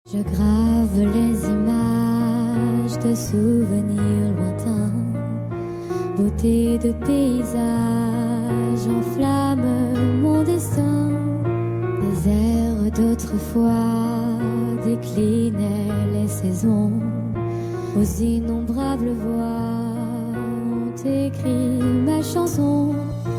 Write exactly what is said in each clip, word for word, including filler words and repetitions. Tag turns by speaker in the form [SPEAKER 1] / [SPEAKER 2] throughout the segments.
[SPEAKER 1] Je grave les images de souvenirs lointains, beauté de paysage enflamme mon destin. Les airs d'autrefois déclinaient les saisons, aux innombrables voix ont écrit ma chanson.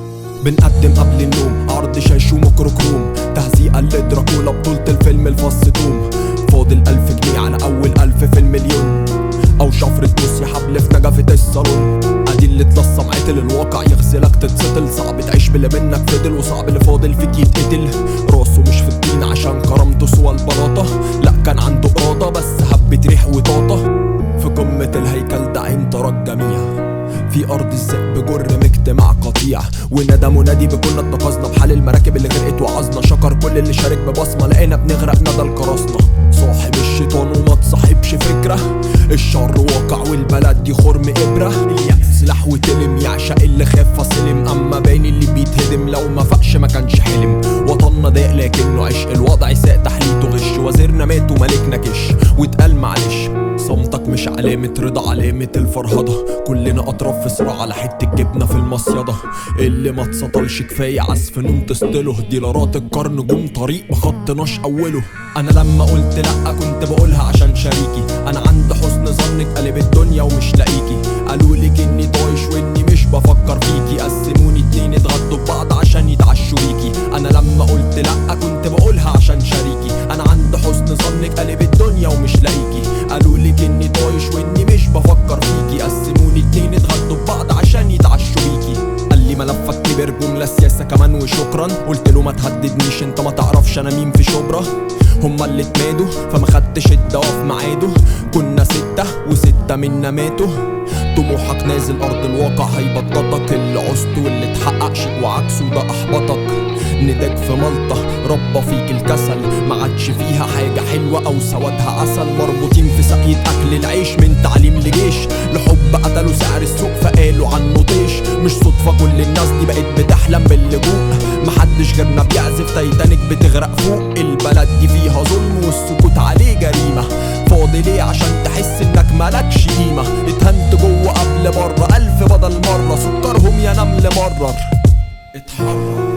[SPEAKER 2] بنقدم قبل النوم عرض شاش وميكروكروم، تهزيقة لدراكولا بطولة الفيلم الفص توم. فاضل ألف جنيه على أول ألف في المليون، أو شفرة بوس يا حبل في نجفة الصالون. أدي اللي اتلصم عتل الواقع يغسلك تتسطل، صعب تعيش بلا منك فضل، وصعب اللي فاضل فيك يتقتل. راسه مش في الطين عشان كرامته سوى البلاطة، لأ كان عنده إرادة بس حبة ريح وطاطة. في قمة الهيكل ده عين ترى الجميع، في أرض الذئب جر مجتمع قطيع، وندى منادي بكل اتقظنا بحال المراكب اللي غرقت وعظنا. شكر كل اللي شارك ببصمة، لقينا بنغرق ندى القراصنة. صاحب الشيطان وما تصاحبش فكرة، الشر واقع والبلد دي خرم إبرة. اليأس سلاح وتلم، يعشق اللي خاف فسلم، أما باين اللي بيتهدم لو ما فقش ما كانش حلم. وطننا ضاق لكنه عشق، الوضع ساء تحليته غش، وزيرنا مات وملكنا كش واتقال معلش. صمتك مش علامة رضا، علامة الفرهضة. كلنا أطراف في صراع على حتة جبنة في المصيدة. اللي ما اتسطلش كفاية عزف نوم تسطله، ديلارات القرن جم طريق مخطناش أوله. أنا لما قلت لأ كنت بقولها عشان شريكي، أنا عند حسن ظنك قلب الدنيا ومش لاقيكي. قالولك إني طايش وإني مش بفكر فيكي، قسموني اتنين اتغدوا ببعض عشان يتعشوا بيكي. أنا لما قلت لأ كنت بقولها عشان شريكي، أنا عند حسن ظنك قلب الدنيا ومش لاقيكي. قالولك إني طايش وإني مش بفكر فيكي، قسموني اتنين اتغدوا ببعض عشان يتعشوا بيكي. قال لي ملفك كبر جملة سياسة كمان وشكرا، قلت له ما تهددنيش انت ما تعرفش انا مين في شبرا. هما اللي اتمادوا فما خدتش الدواء في ميعاده، كنا ستة وستة منا ماتوا. طموحك نازل ارض الواقع هيبططك، اللي عوزته واللي اتحقق شيء وعكسه ده احبطك. نداك في ملطة ربى فيك الكسل، ما عادش فيها حاجة حلوة او سوادها عسل. مربوطين في سقية اكل العيش، من تعليم لجيش لحب قتلوا سعر السوق فقالوا عنه طيش. مش صدفة كل الناس دي بقت بتحلم باللجوء، محدش غيرنا بيعزف تايتانيك بتغرق فوق. البلد دي فيها ظلم والسكوت عليه جريمة، فاضل ايه عشان تحس انك مالكش قيمة. اتهنت جوه قبل بره ألف بدل مرة، سكرهم يا نمل مرر اتحرر.